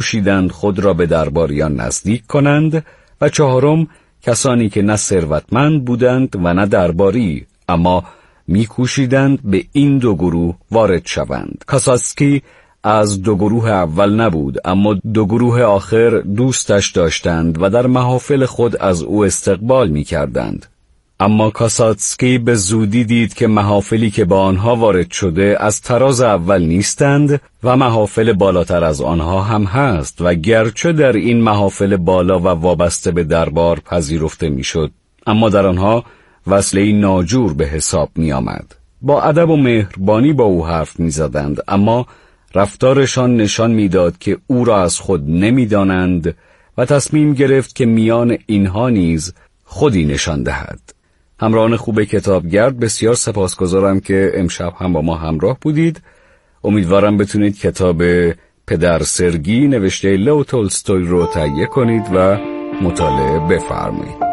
میکوشیدند خود را به درباریان نزدیک کنند و چهارم کسانی که نه ثروتمند بودند و نه درباری، اما میکوشیدند به این دو گروه وارد شوند. کاساتسکی از دو گروه اول نبود، اما دو گروه آخر دوستش داشتند و در محافل خود از او استقبال میکردند. اما کاساتسکی به زودی دید که محافلی که با آنها وارد شده از طراز اول نیستند و محافل بالاتر از آنها هم هست و گرچه در این محافل بالا و وابسته به دربار پذیرفته میشد، اما در آنها وصله ناجور به حساب می آمد. با ادب و مهربانی با او حرف می زدند، اما رفتارشان نشان می داد که او را از خود نمی دانند و تصمیم گرفت که میان اینها نیز خودی نشان دهد. همراهان خوب کتابگرد، بسیار سپاسگزارم که امشب هم با ما همراه بودید. امیدوارم بتونید کتاب پدر سرگی نوشته لو تولستوی رو تهیه کنید و مطالعه بفرمایید.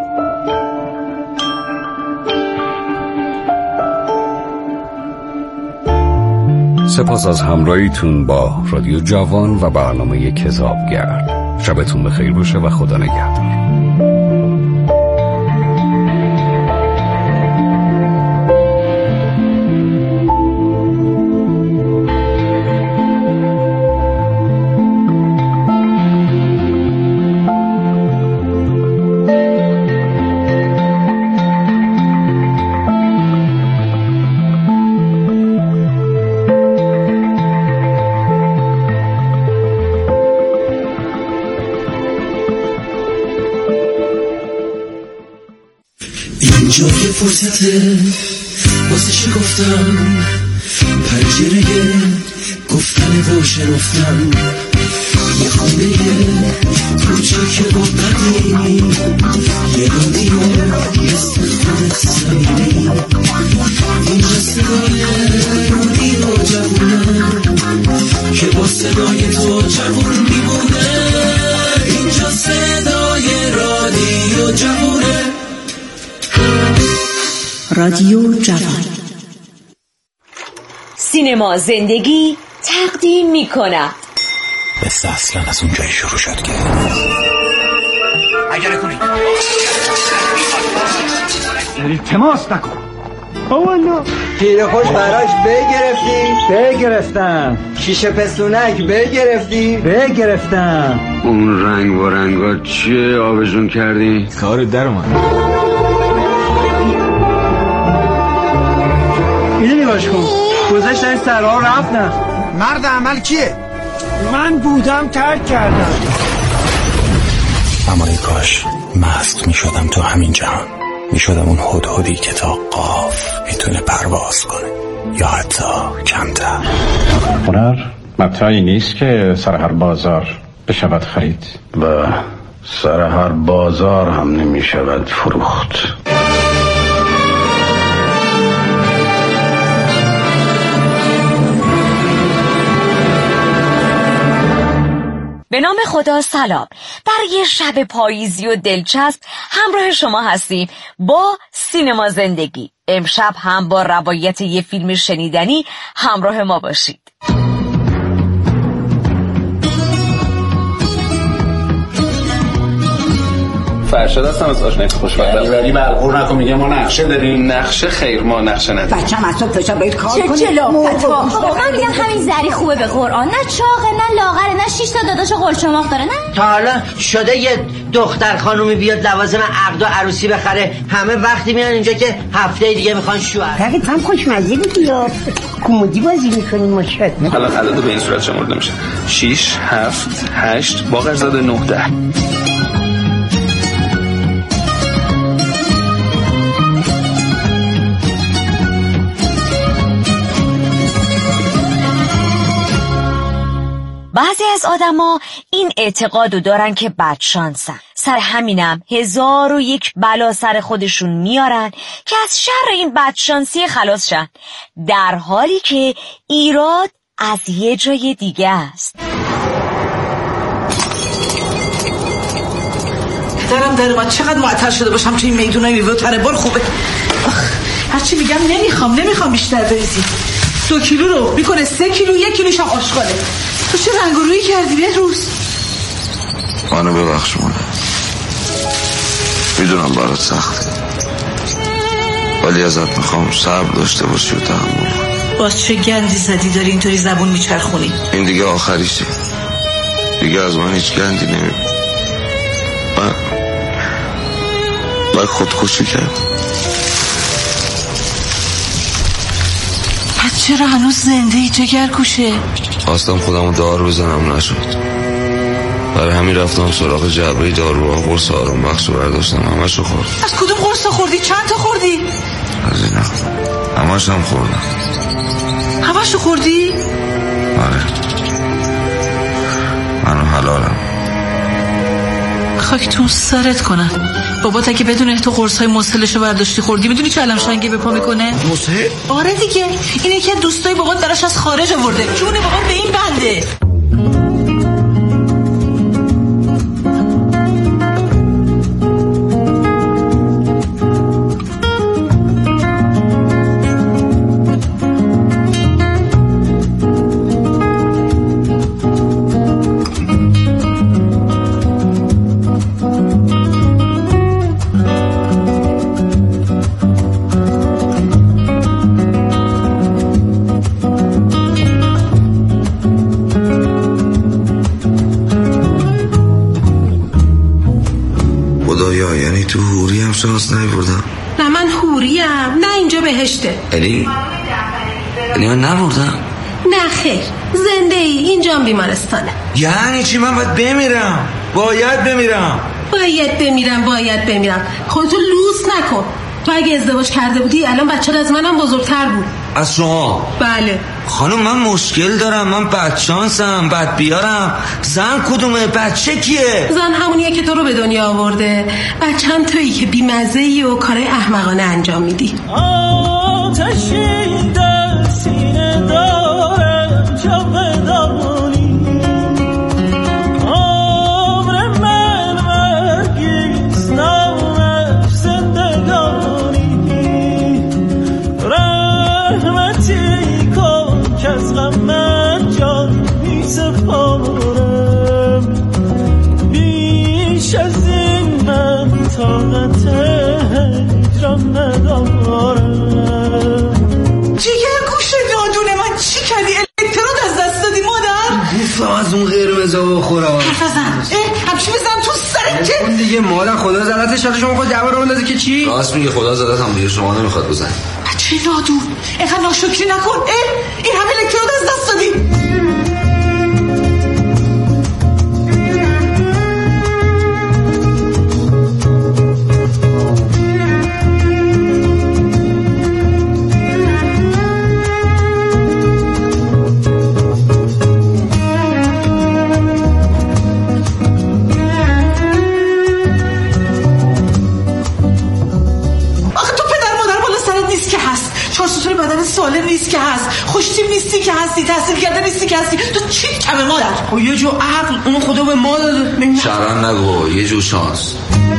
سپاس از همراهیتون با رادیو جوان و برنامه کتابگرد. شبتون بخیر باشه و خدا نگهدار. اینجا یه فرصته واسه شکفتن پنجره گفتن و شنفتن، یه خونه کوچیک و قدیمی، یه رادیو مثل خودت صمیمی. اینجا صدای رادیو جوونه که با صدای تو جوون میمونه. اینجا صدای رادیو جوونه، رادیو جوان. سینما زندگی تقدیم می‌کند. قصه اصلا از اونجایی شروع شد که اگر کنید التماس نکن. والا پیر خوش براش بگرفتم. شیشه پستونک بگرفتم. اون رنگ و رنگات چیه آبشون کردی؟ کار در اومد. اینو نگاش کن، گذاشتن سرها رفتن. مرد عمل کیه؟ من بودم ترک کردم. اما ای کاش مست می شدم تو همین جهان، می شدم اون هدهدی که تا قاف میتونه پرواز کنه یا حتی کمتر. هنر متاعی نیست که سر هر بازار بشود خرید و سر هر بازار هم نمی شود فروخت. به نام خدا سلام. در یه شب پاییزی و دلچسب همراه شما هستیم با سینما زندگی. امشب هم با روایت یه فیلم شنیدنی همراه ما باشید. فرشاد هستم از آشنایی خوشبختم. ولی بلغور نکن، میگه ما نقشه داریم. نقشه خیر، ما نقشه نداریم. بچه‌م از صبح تا شب باید کار کنه. چه لافتا. من میگم همین زری خوبه به قرآن. نه چاقه نه لاغره نه 6 تا داداش قلچماق داره. نه تا حالا شده یه دختر خانومی بیاد لوازم عقد و عروسی بخره، همه وقتی میان اینجا که هفته دیگه میخوان شوهر. فقط هم خوشمزه بودی یا کمدی بازی میکنین ماشاءالله. حالا عدد به این صورت شمرده میشه: 6 7 8 باقرزاده 9 10. بعضی از آدما این اعتقادو دارن که بدشانسن، سر همینم 1001 بلا سر خودشون میارن که از شر این بدشانسی خلاص شن، در حالی که ایراد از یه جای دیگه است. در من چقدر معطل شده باشم توی این میدونای میوه و تنبال خوبه. هرچی میگم نمیخوام بیشتر بریزی. 2 کیلو رو میکنه 3 کیلو، 1 کیلوش هم آشغاله. تو چه رنگ و رویی کردی بهروز؟ منو ببخش مونه. میدونم برات سخته، ولی ازت میخوام صبر داشته باشی و تحمل. باز چه گندی زدی داری اینطوری زبون میچرخونی؟ این دیگه آخریشه، دیگه از من هیچ گندی نمیبینی. من خودکشی کردم. پس چرا هنوز زنده ای جگرگوشه؟ خواستم خودمو دار بزنم نشد، برای همین رفتم سراغ جعبه داروها، قرص آروم بخش رو برداشتم، همشو خوردم. از کدوم قرص خوردی؟ چند تا خوردی؟ از اینا همش هم خوردم. همشو خوردی؟ آره، منو حلالم. خاک تو سرت کنن. بابات اگه بدونه تو قرصای مسهلشو برداشتی خوردی، میدونی چه علم شنگی به پا میکنه؟ مسهل؟ آره دیگه، اینه که دوستای بابات براش از خارج آورده، جون بابات به این بنده. یعنی تو حوری هم شانس نبردم؟ نه من حوریم، نه اینجا بهشته. یعنی من نبردم؟ نه خیر، زنده ای، اینجا هم بیمارستانه. یعنی چی؟ من باید بمیرم؟ باید بمیرم. خودتو لوس نکن. تو اگه ازدواج کرده بودی الان بچه از منم بزرگتر بود. از شما؟ بله. خانم من مشکل دارم، من بدشانسم، بد بیارم. زن کدومه؟ بچه کیه؟ زن همونیه که تو رو به دنیا آورده. بچه هم تویی که بیمزه‌ای و کارهای احمقانه انجام میدی. آتشی در سینه دارم که بدانی عمر من برگیز نامش زندگانی رحمتی کن که از غم من جان می سپارم بیش از این من طاقت هجران ندارم. جگر گوشه دادونه من چی کردی؟ الکترود از دست دادی مادر؟ گفتم از اون قرمزا بخورم. حرف بزن. همچی بزن تو سرت که اون دیگه مادر خدا زدتش شده شما خود جواب رو بندازی که چی؟ راست میگه، خدا زدت هم دیگه شما نمیخواد بزن. بچه نادون اینقدر ناشکری نکن. این همه الکترود از دست دادی. سالم نیست که هست، خوشتیم نیستی که هستی، تحصیل کرده نیستی که هستی، تو چی کمه مادر؟ خب یه جو عقل اون خدا به ما داده. شرن نگو، یه جو شانس.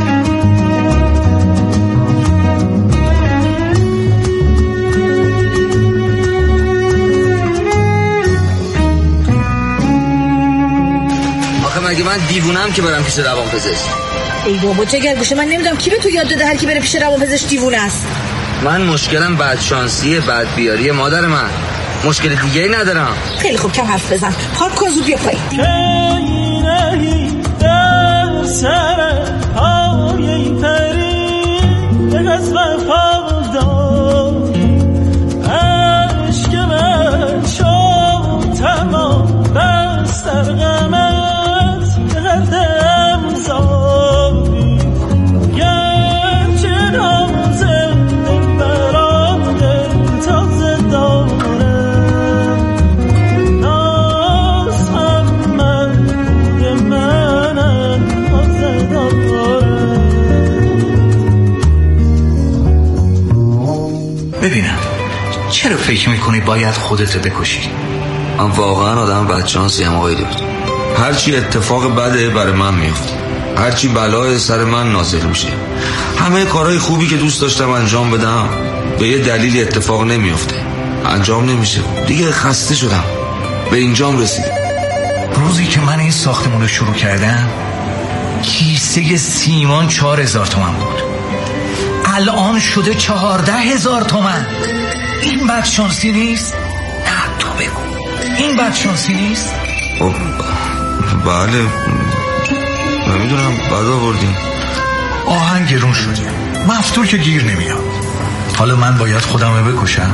آخه مگه من دیوونم که برم پیش روانپزشک؟ ای بابا جگر گوشه، من نمیدونم کی به تو یاد داده هر کی بره پیش روانپزشک دیوونه است. من مشکلم بدشانسیه، بدبیاریه مادر من، مشکل دیگه ای ندارم. خیلی خوب کم حرف بزن، پاک کن زود بیا پایین. در سر پای پری از وفادار عشق من شد تمام بس در غمت قدم زاری گرچه نازم برام دل تازه دارم ناز هم من به منم تازه دارم. ببینم چرا فکر میکنی باید خودتو بکشی؟ من واقعا آدم بدشانسیم آقای دکتر. هرچی اتفاق بده برای من میفته، هرچی بلای سر من نازل میشه، همه کارهای خوبی که دوست داشتم انجام بدم به یه دلیل اتفاق نمیفته، انجام نمیشه. دیگه خسته شدم، به اینجام رسیدم. روزی که من این ساختمون رو شروع کردم کیسه سیمان 4000 تومان بود، الان شده 14000 تومان. این بدشانسی نیست؟ نه تو بگو، این بدشانسی نیست؟ بله نمیدونم، بعد آوردیم. آهن گرون شده، مفتول که گیر نمیاد. حالا من باید خودم رو بکشم؟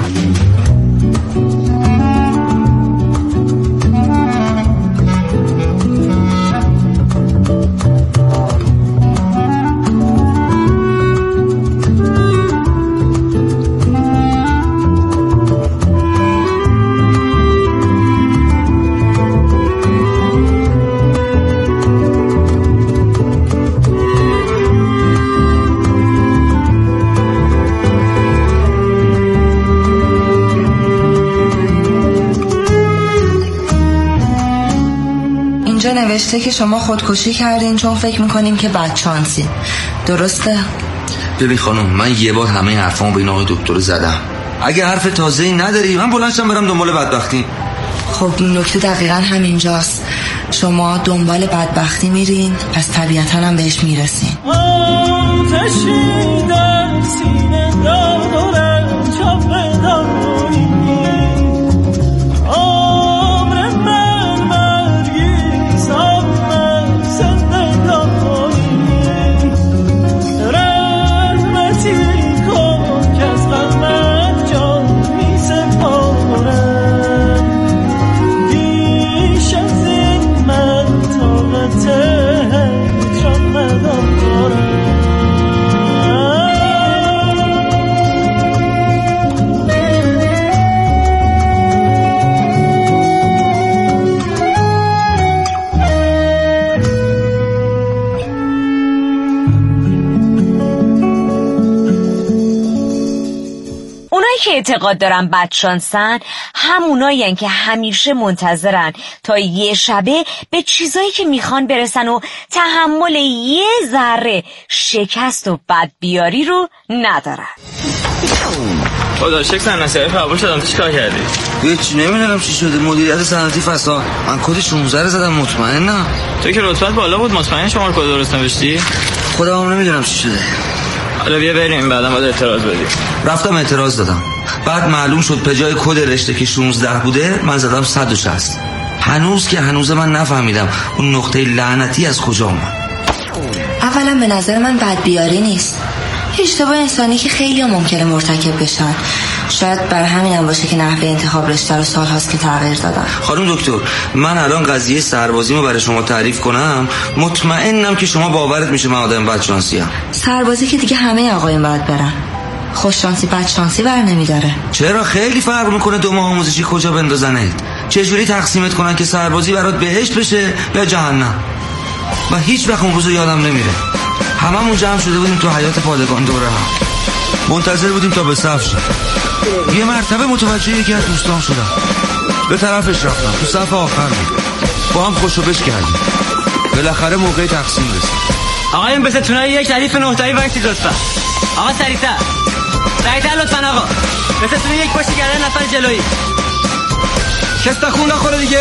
نوشته که شما خودکشی کردین چون فکر میکنیم که بدشانسی، درسته؟ ببین خانم، من یه بار همه حرفامو به این آقای دکتر زدم. اگه حرف تازه‌ای نداری من بلندشم برم دنبال بدبختی. خب نکته دقیقاً همینجاست، شما دنبال بدبختی میرین، پس طبیعتاً هم بهش میرسین. آتشی در سینه دارم چاپ داری، عمر من مرگی سامن زنده داری، رحمتی کن که از غمت جان می سپارم، بیش از این من طاقت هجران ندارم. که اعتقاد دارن بدشانسن همونایین که همیشه منتظرن تا یه شبه به چیزایی که میخوان برسن و تحمل یه ذره شکست و بدبیاری رو ندارن. خدا شکر صنعتی قبول شدم. تو چیکار کردی؟ هیچ نمیدونم چی شده. مدیریت صنعتی فساد. من کد 16 رو زدم. مطمئنم. تو که رتبت بالا بود مطمئن شما کد درست نوشتی؟ خودم نمیدونم چی شده. حالا بیا بریم بعدم باید اعتراض بدیم. رفتم اعتراض دادم. بعد معلوم شد به جای کد رشته که 16 بوده من زدم 160. هنوز من نفهمیدم اون نقطه لعنتی از کجا اومد. اولا به نظر من بدبیاری نیست، اشتباه انسانی که خیلی ممکنه مرتکب بشن. شاید بر همینم باشه که نحوه انتخاب رشته رو سال هاست که تغییر دادن. خانم دکتر، من الان قضیه سربازیمو برای شما تعریف کنم مطمئنم که شما باورت میشه من آدم بدشانسیم. سربازی که دیگه همه آقایون باید برن. خوششانسی بدشانسی بر نمیداره. چرا؟ خیلی فرق میکنه 2 ماه آموزشی کجا بندازنت. چجوری تقسیمت کنن که سربازی برات بهشت بشه یا جهنم. و هیچ وقت اون روزو یادم نمیره. هممون جمع شده بودیم تو حیاط پادگان دوره هم. منتظر بودیم تا به صف شه. یه مرتبه متوجه یکی از دوستان شدم. به طرفش رفتم. تو صف آخر بود. با هم خوشو بش کردیم. بالاخره موقع تقسیم رسید. آقایون به ستونای یک ردیف 9 تایی وایسید لطفا. آقا سریعتر لطفا آقا. به ستونای یک پشت گردن نفر جلویی. کستا خون نخوره دیگه.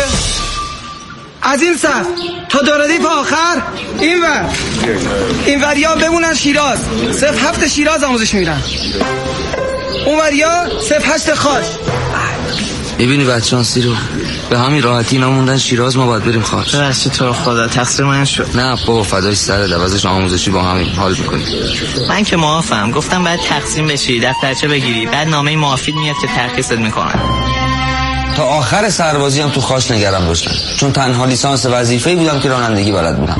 از این صف تا دو ردیف آخر این وریا بمونن شیراز. 07 شیراز آموزش میرن. اون وریا 08 خاش. ببینی بدشانسی رو به همین راحتی نموندن شیراز. ما باید بریم خاش. راستی تو خدا تقصیر من شد. نه بابا فدای سر دوازش آموزشی با همین حال میکنیم. من که معافم. گفتم باید تقسیم بشی دفترچه بگیری بعد نامه معافی میاد که ترخیصت میکنن. تا آخر سربازی هم تو خاش نگرم داشتم چون تنها لیسانس وظیفه‌ای بودم که رانندگی بلد بودم.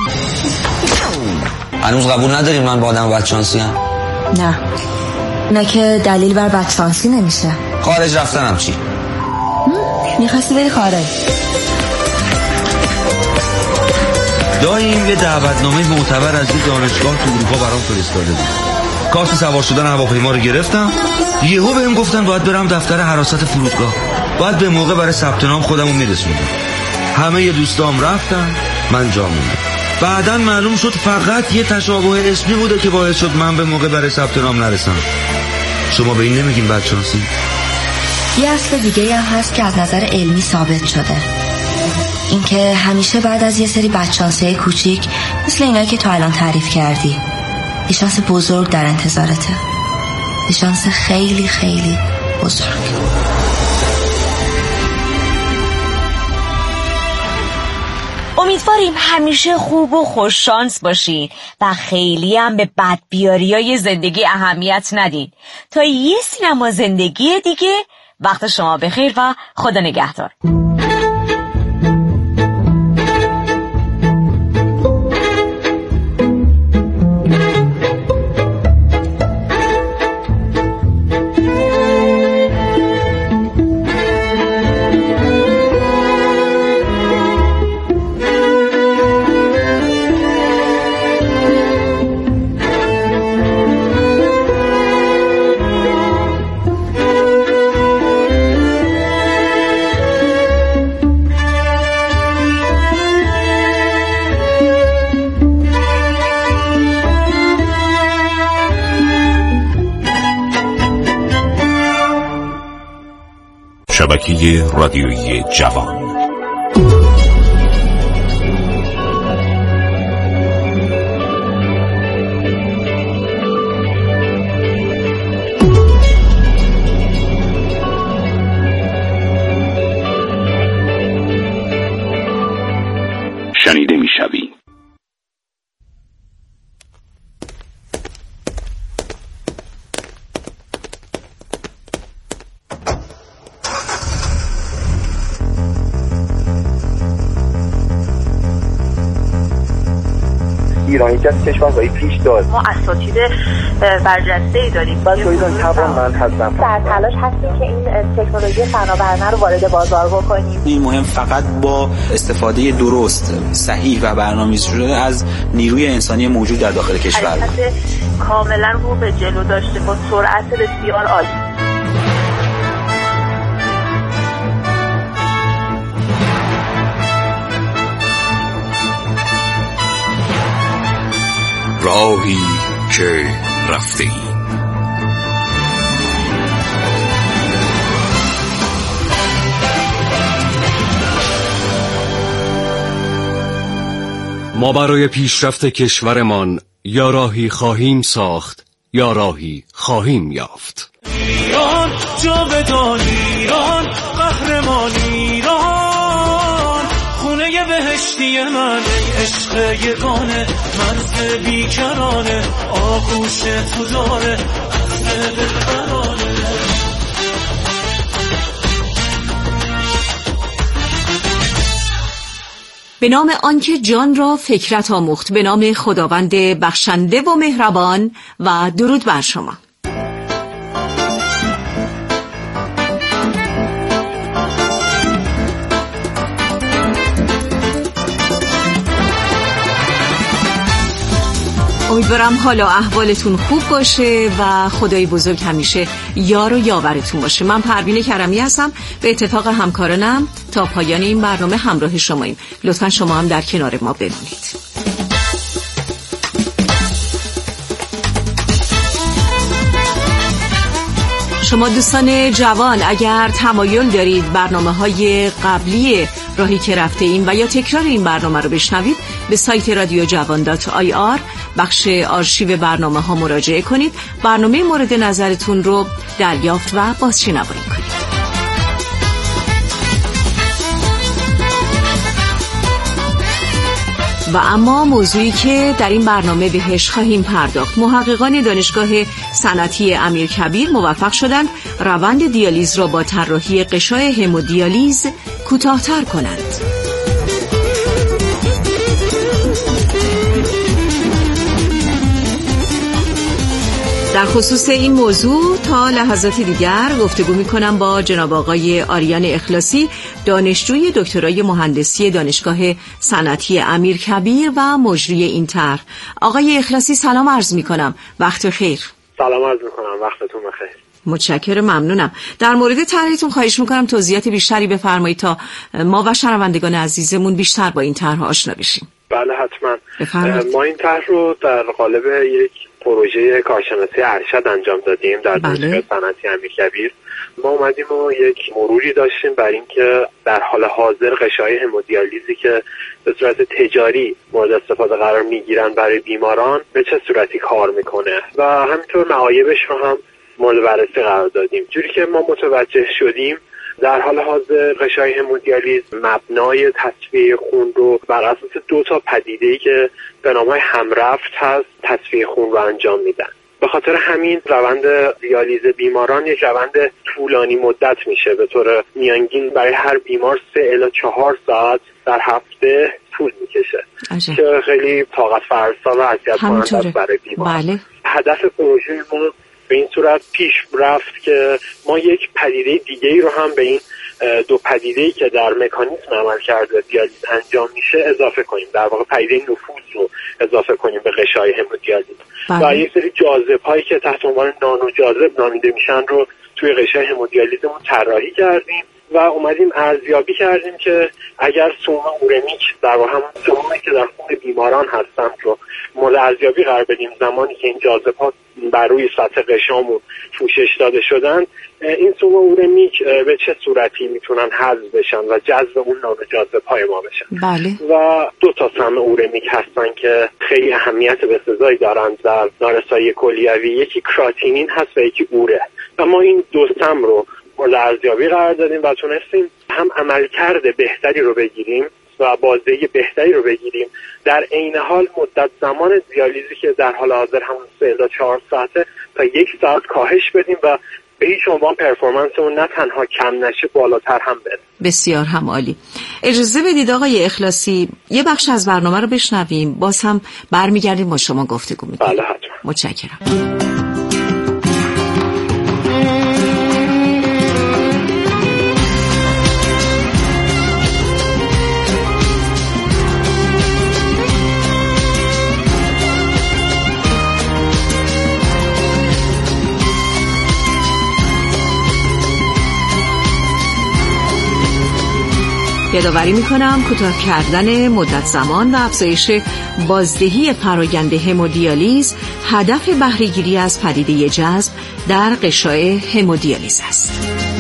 هنوز قبول نداریم من با آدم بدشانسی ام؟ نه که دلیل بر بدشانسی نمیشه. خارج رفتنم چی؟ میخواستی بری خارج؟ داییم یه دعوتنامه معتبر از یه دانشگاه تو اروپا برام فرستاده بود. کارت سوار شدن هواپیما رو گرفتم. یهو بهم گفتن باید برم دفتر حراست فرودگاه. باید به موقع برای ثبت نام خودمو میرسوندم. همه دوستام رفتن، من جا موندم. بعدن معلوم شد فقط یه تشابه اسمی بوده که باعث شد من به موقع برای ثبت نام نرسم. شما به این نمیگین بدشانسی؟ یه اصل دیگه هم هست که از نظر علمی ثابت شده. اینکه همیشه بعد از یه سری بدشانسی‌های کوچیک مثل اینا که تو الان تعریف کردی یه شانس بزرگ در انتظارته، یه شانس خیلی خیلی بزرگ. امیدواریم همیشه خوب و خوش شانس باشین و خیلی هم به بدبیاریای زندگی اهمیت ندین. تا یه سینما زندگی دیگه، وقت شما بخیر و خدا نگهدار. شبکه رادیویی جوان. شنیده می‌شوی. ایران یکی از کشورهای پیش داد. ما اساتید برجسته‌ای داریم. من شایدان توانمند هستم. در تلاش هستیم که این تکنولوژی فناورانه رو وارد بازار بکنیم. این مهم فقط با استفاده درست، صحیح و برنامه‌ریزی شده از نیروی انسانی موجود در داخل کشور. حرکت کاملا رو به جلو داشته با سرعت بسیار عالی. راهی که رفته ایم. ما برای پیشرفت کشورمان یا راهی خواهیم ساخت یا راهی خواهیم یافت. ایران جاودان، ایران قهرمان، ایران خونه بهشتی من، عشق یگانه، مرز بیکرانه، آغوش تو داره عزم بهترانه. به نام آنکه جان را فکرت آموخت، به نام خداوند بخشنده و مهربان، و درود بر شما. امیدوارم حالا احوالتون خوب باشه و خدای بزرگ همیشه یار و یاورتون باشه. من پروین کرمی هستم، به اتفاق همکارانم تا پایان این برنامه همراه شماییم. لطفا شما هم در کنار ما بمونید. شما دوستان جوان اگر تمایل دارید برنامه‌های قبلی راهی که رفته ایم و یا تکرار این برنامه رو بشنوید، به سایت رادیو جوان.ir بخش آرشیو برنامه ها مراجعه کنید. برنامه مورد نظرتون رو دریافت و بازشنوایی کنید. و اما موضوعی که در این برنامه بهش خواهیم پرداخت، محققان دانشگاه صنعتی امیرکبیر موفق شدند روند دیالیز را با طراحی غشای همودیالیز کوتاه‌تر کنند. در خصوص این موضوع تا لحظات دیگر گفتگو می‌کنم با جناب آقای آریان اخلاصی، دانشجوی دکترای مهندسی دانشگاه صنعتی امیرکبیر و مجری این طرح. آقای اخلاصی سلام عرض می‌کنم، وقت خیر. سلام عرض می‌کنم، وقتتون بخیر. متشکرم، ممنونم. در مورد طرحتون خواهش می‌کنم توضیحات بیشتری بفرمایید تا ما و شنوندگان عزیزمون بیشتر با این طرح آشنا بشیم. بله حتما. بفرمایید. ما این طرح رو در قالب یک پروژه کارشناسی ارشد انجام دادیم در دانشگاه صنعتی امیرکبیر ما اومدیم و یک مروری داشتیم بر اینکه در حال حاضر غشای همودیالیزی که به صورت تجاری مورد استفاده قرار میگیرن برای بیماران به چه صورتی کار میکنه و همینطور معایبش رو هم مورد بررسی قرار دادیم. جوری که ما متوجه شدیم در حال حاضر غشای همودیالیز مبنای تصفیه خون رو بر اساس 2 پدیده‌ای که به نام همرفت هست تصفیه خون رو انجام میدن. به خاطر همین روند دیالیز بیماران یک روند طولانی مدت میشه. به طور میانگین برای هر بیمار 3 الی 4 ساعت در هفته طول میکشه که خیلی طاقت فرسا و اذیت کننده است برای بیمار. بله. هدف پروژه ما به این صورت پیش رفت که ما یک پدیده دیگه‌ای رو هم به این 2 پدیده‌ای که در مکانیزم عملکرد دیالیز انجام میشه اضافه کنیم. در واقع پدیده نفوذ رو اضافه کنیم به غشای همودیالیز. و یک سری جاذبه‌هایی که تحت عنوان نانو جاذب نامیده میشن رو توی غشای همودیالیزمون طراحی کردیم و اومدیم ارزیابی کردیم که اگر سوم اورمیک در واقع همون سومی که در خون بیماران هستن رو مورد ارزیابی قرار بدیم زمانی که این جاذبه‌ها بر روی سطح غشامون پوشش داده شدن، این سوم اورمیک به چه صورتی میتونن حذف بشن و جذب اون نانوجاذب‌های ما بشن. بله. و 2 سم اورمیک هستن که خیلی اهمیت بسزایی دارن در نارسایی کلیوی. یکی کراتینین هست و یکی اوره و ما این 2 سم رو مورد ارزیابی قرار دادیم و تونستیم هم عملکرد بهتری رو بگیریم و بازدهی بهتری رو بگیریم، در عین حال مدت زمان دیالیزی که در حال حاضر همون 3 الی 4 ساعته تا 1 ساعت کاهش بدیم و به هیچ عنوان پرفورمنسمون نه تنها کم نشه بالاتر هم بره. بسیار هم عالی. اجازه بدید آقای اخلاصی یه بخش از برنامه رو بشنویم، باز هم برمیگردیم با شما گفتگو میکنیم. بله حتما. متشکرم. یادآوری میکنم کوتاه کردن مدت زمان و افزایش بازدهی فرآیند همودیالیز هدف بهره‌گیری از پدیده جذب در غشای همودیالیز است.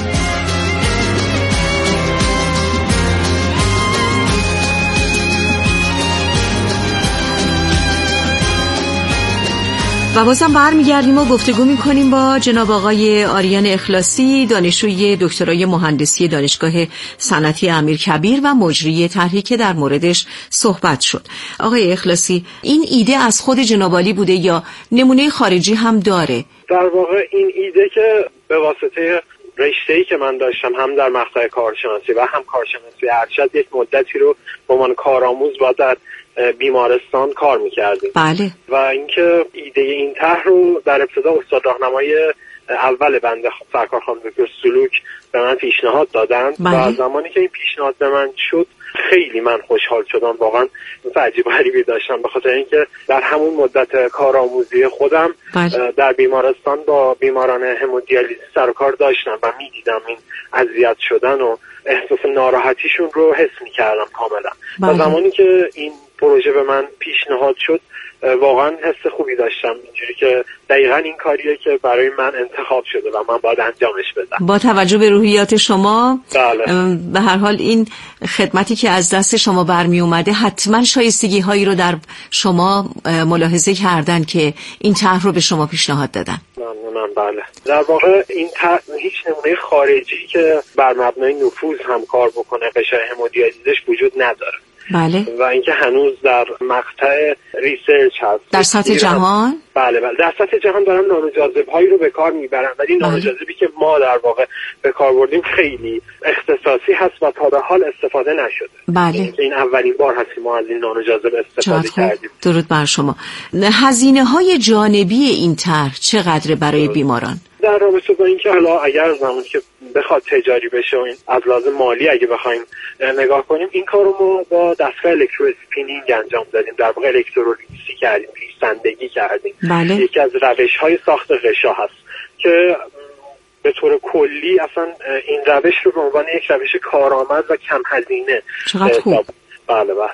و بازم برمیگردیم و گفتگو میکنیم با جناب آقای آریان اخلاصی، دانشجوی دکترای مهندسی دانشگاه صنعتی امیرکبیر و مجری طرحی که در موردش صحبت شد. آقای اخلاصی، این ایده از خود جناب عالی بوده یا نمونه خارجی هم داره؟ در واقع این ایده که به واسطه رشته‌ای که من داشتم هم در مقطع کارشناسی و هم کارشناسی ارشد یک مدتی رو به عنوان کارآموز و در بیمارستان کار میکردیم. بله. و اینکه ایده این طرح رو در ابتدا استاد راهنمای اول بنده سرکار خانم دکتر سلوک به من پیشنهاد دادن. بله. و زمانی که این پیشنهاد به من شد خیلی من خوشحال شدم، واقعا عجیب غریبی داشتم به خاطر اینکه در همون مدت کارآموزی خودم در بیمارستان با بیماران همودیالیز سر و کار داشتم و میدیدم این اذیت شدن و احساس ناراحتیشون رو حس میکردم کاملا. و زمانی که این پروژه به من پیشنهاد شد واقعا حس خوبی داشتم، اینجوری که دقیقاً این کاریه که برای من انتخاب شده و من باید انجامش بدم. با توجه به روحیات شما بله. به هر حال این خدمتی که از دست شما برمی اومده حتما شایستگی هایی رو در شما ملاحظه کردن که این طرح رو به شما پیشنهاد دادن. ممنونم. بله. در واقع این طرح هیچ نمونه خارجی که بر مبنای نفوذ هم کار بکنه غشای همودیالیزش وجود نداره. بله. و اینکه هنوز در مقطع ریسرچ هست. در سطح جهان؟ بله در سطح جهان دارن نانوجاذب‌هایی رو به کار میبرن، ولی نانوجاذبی که ما در واقع به کار بردیم خیلی اختصاصی هست و تا به حال استفاده نشده. بله. این اولین بار هست که ما از این نانوجاذب استفاده کردیم. درود بر شما. هزینه‌های جانبی این طرح چقدر برای بیماران؟ در رابطه با اینکه حالا اگر زمانی که بخواد تجاری بشه و این از لحاظ مالی اگه بخوایم نگاه کنیم، این کارو ما با دستگاه الکترواسپینینگ انجام دادیم. در واقع الکترولیسی کردیم، ریسندگی کردیم. بله. یکی از روش‌های ساخت غشا هست که به طور کلی اصلا این روش رو به عنوان یک روش کارآمد و کم هزینه چقدر خوب. بله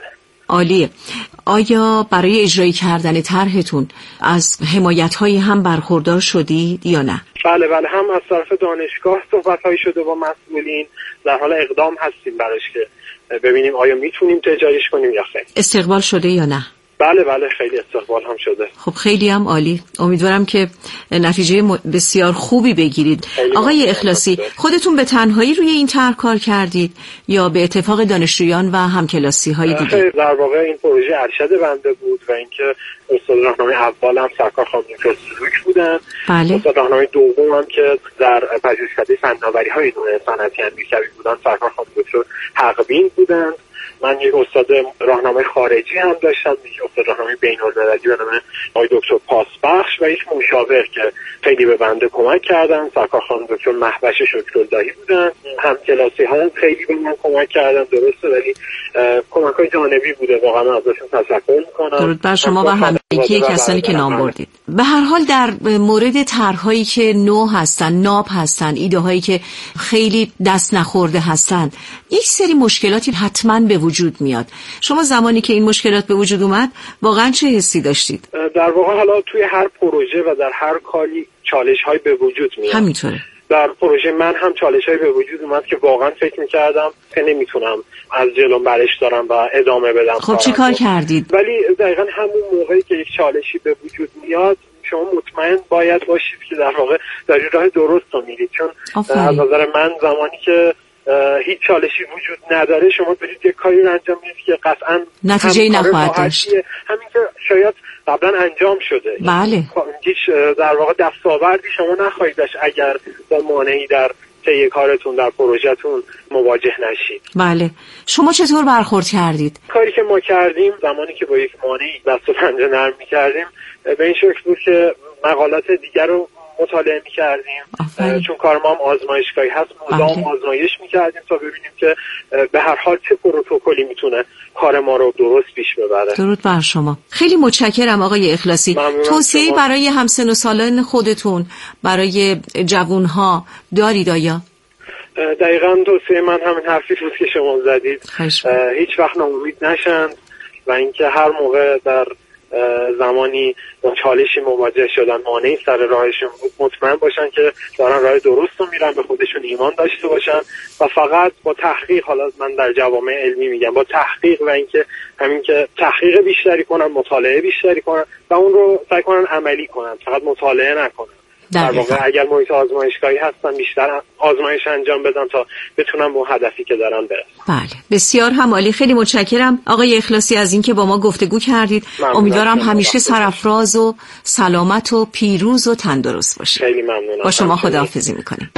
عالیه. آیا برای اجرایی کردن طرحتون از حمایت‌هایی هم برخوردار شدید یا نه؟ بله هم از طرف دانشگاه صحبت‌هایی شده با مسئولین، در حال اقدام هستیم براش که ببینیم آیا میتونیم تجاریش کنیم یا خیر. استقبال شده یا نه؟ بله خیلی استقبال هم شده. خب خیلی هم عالی. امیدوارم که نتیجه بسیار خوبی بگیرید. آقای اخلاصی، خودتون به تنهایی روی این طرح کار کردید یا به اتفاق دانشجویان و همکلاسی های دیگه؟ در واقع این پروژه ارشد بنده بود و اینکه استاد راهنمای اولم سرکار خانم دکتر سلوک بودن. بله. استاد راهنمای دومم که در پژوهشکده فناوری‌های نوع صنعتی امیرکبیر بودن سرکار خانم دکتر حقبین بودن. من یک استاد راهنمای خارجی هم داشتم، یک استاد راهنمای بین‌المللی به نام آقای دکتر پاسبخش و یک مشاور که خیلی به بنده کمک کردن، سرکار خانم دکتر مهوش شکراللهی بودن. همکلاسی ها هم خیلی به من کمک کردن، درسته، ولی کمک‌های جانبی بوده. واقعا من ازشون تشکر می‌کنم. درود بر شما و همگی کسانی که نام بردید. به هر حال در مورد طرح‌هایی که نو هستن، ناب هستن، ایده‌هایی که خیلی دست نخورده هستن، یک سری مشکلاتی حتما به وجود میاد. شما زمانی که این مشکلات به وجود اومد واقعا چه حسی داشتید؟ در واقع حالا توی هر پروژه و در هر کاری چالش‌های به وجود میاد. همینطوره. در پروژه من هم چالش‌های به وجود اومد که واقعا فکر می‌کردم که نمیتونم از جلوم برش دارم و ادامه بدم. خب چی کار کردید؟ ولی دقیقاً همون موقعی که یک چالشی به وجود میاد شما مطمئن باید باشید که در واقع در راه درست رو میرید، چون از نظر من زمانی که هیچ چالشی وجود نداره شما برید یک کاری رو انجام میدید که قطعاً نتیجه‌ای نخواهد داشت. همین که شاید قبلا انجام شده. بله. هیچ در واقع دستاوردی شما نخواهید داشت اگر با مانعی در طی کارتون در پروژهتون مواجه نشید. بله. شما چطور برخورد کردید؟ کاری که ما کردیم زمانی که با یک مانعی دست و پنجه نرم می‌کردیم به این شکل بود که مقالات دیگر رو مطالعه می‌کردیم، چون کار ما هم آزمایشگاهی هست، مدام آزمایش می‌کردیم تا ببینیم که به هر حال چه پروتکلی میتونه کار ما رو درست پیش ببره. درود بر شما. خیلی متشکرم آقای اخلاصی. توصیه‌ای برای همسن و سالان خودتون، برای جوان‌ها دارید آیا؟ دقیقاً توصیه من همین حرفی بود که شما زدید. هیچ وقت ناامید نشن و اینکه هر موقع در زمانی با چالشی مواجه شدن، مانعی سر راهشون بود، مطمئن باشن که دارن راه درست رو میرن، به خودشون ایمان داشته باشن و فقط با تحقیق، حالا من در جوامع علمی میگم، با تحقیق و اینکه همین که تحقیق بیشتری کنن، مطالعه بیشتری کنن و اون رو سعی کنن عملی کنن، فقط مطالعه نکنن. در واقع اگر محیط آزمایشگاهی هستن بیشتر آزمایش انجام بدن تا بتونن به هدفی که دارن برسن. بله، بسیار هم عالی. خیلی متشکرم آقای اخلاصی از اینکه با ما گفتگو کردید. امیدوارم همیشه سرافراز و سلامت و پیروز و تندرست باشید. خیلی ممنونم. با شما خداحافظی میکنیم.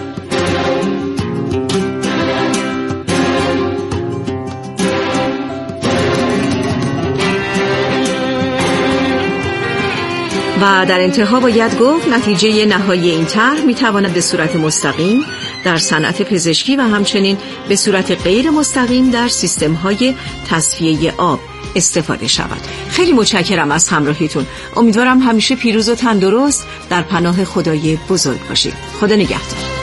و در انتها باید گفت نتیجه نهایی این طرح میتواند به صورت مستقیم در صنعت پزشکی و همچنین به صورت غیر مستقیم در سیستم‌های تصفیه آب استفاده شود. خیلی متشکرم از همراهیتون. امیدوارم همیشه پیروز و تندرست در پناه خدای بزرگ باشید. خدا نگهدار.